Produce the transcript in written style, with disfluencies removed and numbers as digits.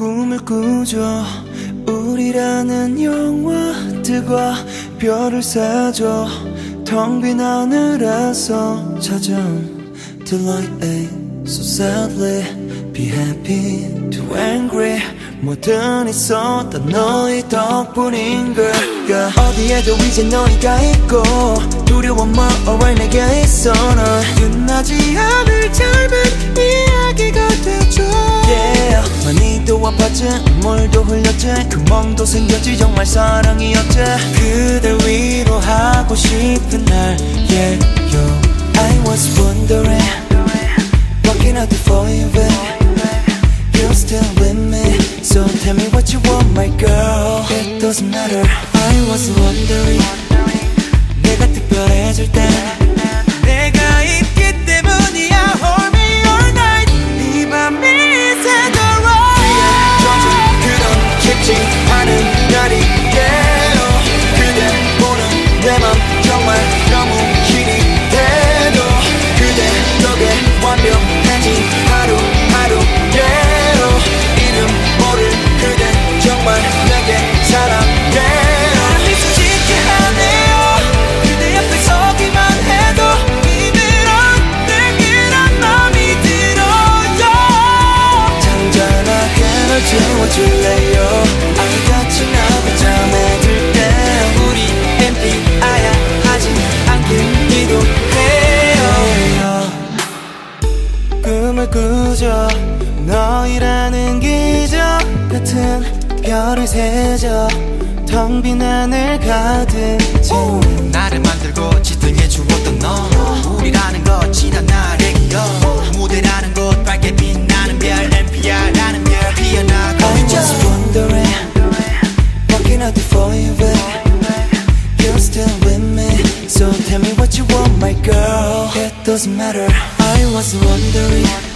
꿈을 꾸죠. 우리라는 영화들과 별을 사죠. 텅 빈 하늘에서 찾아온 delight. So sadly be happy to angry. 뭐든 있어 다 너희 덕분인걸. 어디에도 이제 너희가 있고 두려워 뭐 alright 내게 있어. 넌 끝나지 않을 짧은 이야기가 되죠. Yeah 많이도 아팠지 물도 흘렸지 그 梦도 생겼지 정말 사랑이었지. 그댈 위로하고 싶은 날 yeah yo I was wondering what can I do for you babe. You're still with me so tell me what you want my girl. It doesn't matter I was wondering 내가 특별해질 땐 내가 있기 때문이야. Hold me all night 이 밤이 새도록 귀에 젖은 그런 깊지 않은 날이 돼도 그대 보는 내 맘 정말 너무 길이 돼도 그대 덕에 완벽해진 하루하루대로 이름 모를 그대 정말 내게 사랑돼요. 미치게 하네요 그대 옆에 서기만 해도 이대로 내게란 맘이 들어요. 잔잔하게 널 채워줄래요. 아이같이 나를 잠에 들 때 우리 MPI야 하지 않길 기도해요. 꿈을 꾸죠. 너희라는 기적 같은 별을 세죠. 텅 빈 하늘 가득 채운 나를 만들고 지탱해 주었던 너. 우리라는 것 지난 날의 기억. 무대라는 곳 밝게 빛나는 별 NPR라는 별 피어나고. I just wondering what can I do for you babe. You're still with me so tell me what you want my girl. It doesn't matter I was wondering